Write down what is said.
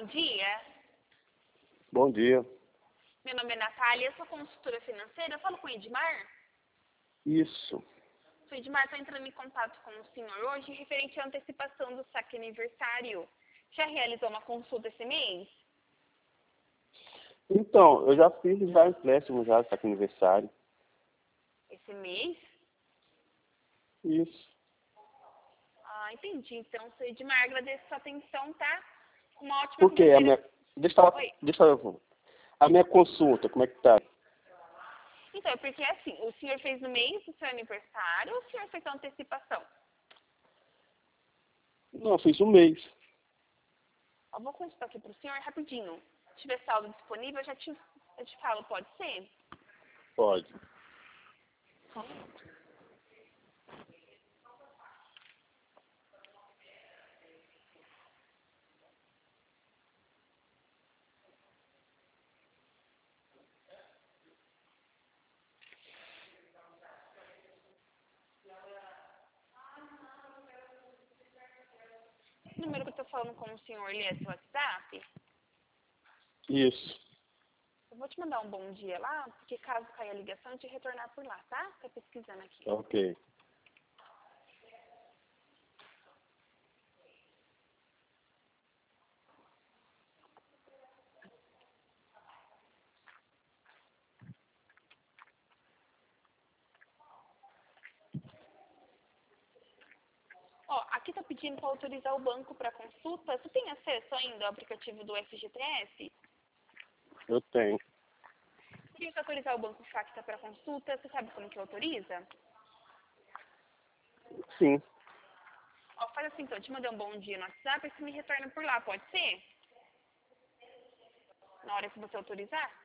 dia. Bom dia. Meu nome é Natália, eu sou consultora financeira. Eu falo com o Edmar. Isso. O Edmar está entrando em contato com o senhor hoje referente à antecipação do saque aniversário. Já realizou uma consulta esse mês? Então, eu já fiz já empréstimo já, saque aniversário. Esse mês? Isso. Ah, entendi. Então, seu Edmar, agradeço a sua atenção, tá? Uma ótima Por quê? Oi. Deixa eu... A minha consulta, como é que tá? Então, é porque assim, o senhor fez no mês do seu aniversário ou o senhor fez a antecipação? Não, eu fiz um mês. Eu vou consultar aqui para o senhor rapidinho. Se tiver saldo disponível, eu te falo, pode ser? Pode. O número que eu estou falando com o senhor, ele é seu WhatsApp? Isso. Eu vou te mandar um bom dia lá, porque caso caia a ligação, eu te retornar por lá, tá? Tá pesquisando aqui. Ok. Ó, aqui tá pedindo para autorizar o banco para consulta. Você tem acesso ainda ao aplicativo do FGTS? Eu tenho. Se você autorizar o banco Facta para consulta, você sabe como que autoriza? Sim. Ó, faz assim então, eu te mandei um bom dia no WhatsApp e você me retorna por lá, pode ser? Na hora que você autorizar?